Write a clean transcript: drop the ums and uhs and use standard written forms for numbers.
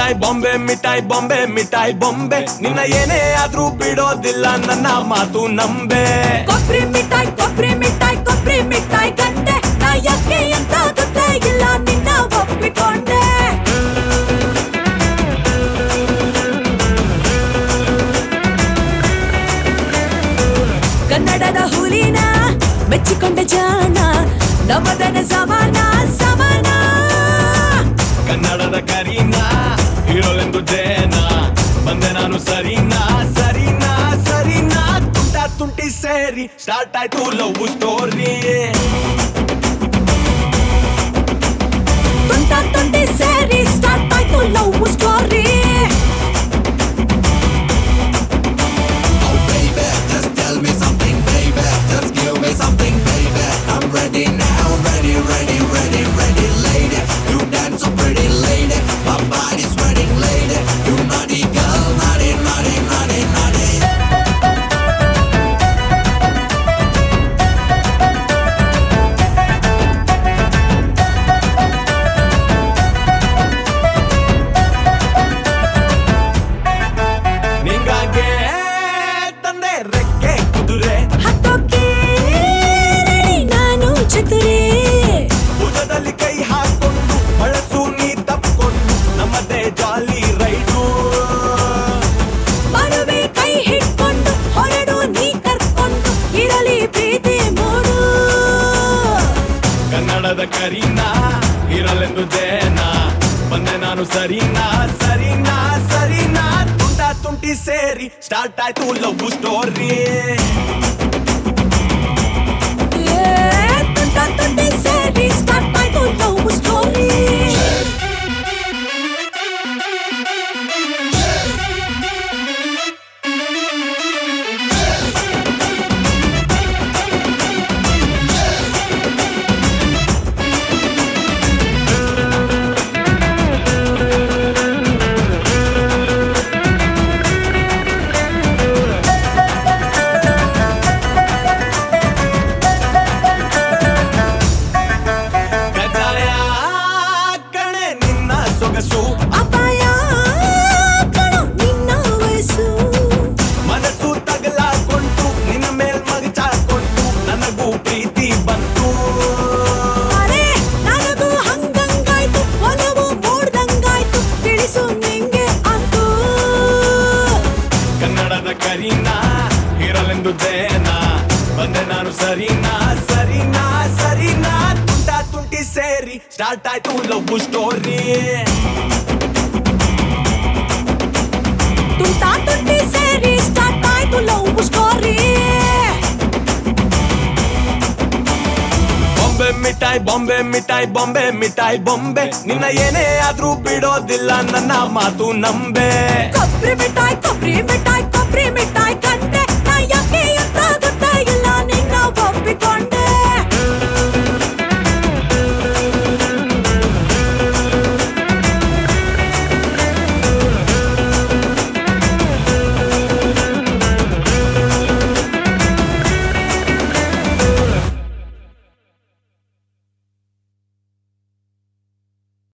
ಬಾಂಬೆ ಮಿಠಾಯಿ ಬೊಂಬೆ ನಿನ್ನ ಏನೇ ಆದ್ರೂ ಬಿಡೋದಿಲ್ಲ ನನ್ನ ಮಾತು ನಂಬೆ. ಕೊಬ್ಬರಿ ಮಿಠಾಯಿ ಗಂಡೆ ನಾ ಯಾಕೆ ಅಂತ ಗೊತ್ತೇ ಇಲ್ಲ ನಿನ್ನ ಒಪ್ಪಿಕೊಂಡೆ. ಕನ್ನಡದ ಹುಲಿನ ಮೆಚ್ಚಿಕೊಂಡ ಜಾಣ ನಮ್ಮದನ ಸಮಾನ. ಕನ್ನಡದ ಕರೀನ ಹೀರೋಲೆಂದು ಜೇನ ಬಂದೆ ನಾನು ಸರಿನಾ ತುಂಟಿ ಸೇರಿ ಸ್ಟಾರ್ಟ್ ಆಯ್ತು ಲವ್ ಸ್ಟೋರಿ. ತುಂಟಿ ಸೇರಿ ಸ್ಟಾರ್ಟ್ ಆಯ್ತು love story. Ready now, ready, lady. You dance so pretty, lady. My body's sweating, lady. You naughty girl, naughty. ನಿಂಗಾಗೆ ತಂದೆ ರೆಕ್ಕೆ ಕುದುರೆ ಹತ್ತೋಕೆ ನಾನು ಚತುರೆ. ಭುಜದಲ್ಲಿ ಕೈ ಹಾಕೊಂಡು ಬಳಸು ನೀ ತಪ್ಕೊಂಡು ನಮ್ಮದೇ ಜಾಲಿ ರೈಡು. ಮಾಡುವೆ ಕೈ ಹಿಡ್ಕೊಂಡು ಹೊರಡು ನೀ ಕರ್ಕೊಂಡು ಇರಲಿ ಪ್ರೀತಿ ಮೂಡು. ಕನ್ನಡದ ಕರೀನ ಇರಲೆಂದು ಜೇನ ಬಂದೆ ನಾನು ಸರಿನಾ ತುಂಟಿ ಸೇರಿ ಸ್ಟಾರ್ಟ್ ಆಯ್ತು ಲವ್ ಸ್ಟೋರಿ. ತುಂಟಿ ಸೇರಿ ಸ್ಟಾರ್ಟ್ ಆಯ್ತು ಲವ್ ಸ್ಟೋರಿ. ಅಪಾಯ ಕಣೋ ನಿನ್ನ ವಯಸ್ಸು. ಮನಸ್ಸು ತಗಲಾಕೊಂಡು ನಿನ್ನ ಮೇಲ್ ಮಗಚಾಕೊಂಡು ನನಗೂ ಪ್ರೀತಿ ಬಂತು. ಅರೆ ನನಗೂ ಹಂಗಂಗಾಯ್ತು ಒಲವು ಮೂಡ್ದಂಗಾಯ್ತು ತಿಳಿಸು ನಿಂಗೆ ಅಂತು. ಕನ್ನಡದ ಕರೀನ ಇರಲೆಂದು ಜೇನ ಬಂದೆ ನಾನು ಸರಿನಾ ತುಂಟಿ ಸೇರಿ ಸ್ಟಾರ್ಟ್ ಆಯ್ತು ಲವ್ ಸ್ಟೋರಿ. ತುಂಟಿ ಸೇರಿ ಸ್ಟಾರ್ಟ್ ಆಯ್ತು ಲವ್ ಸ್ಟೋರಿ. ಬಾಂಬೆ ಮಿಠಾಯಿ ಬೊಂಬೆ ನಿನ್ನ ಏನೇ ಆದ್ರೂ ಬಿಡೋದಿಲ್ಲ ನನ್ನ ಮಾತು ನಂಬೆ. ಕೊಬ್ಬರಿ ಮಿಠಾಯಿ ಗಂಡೆ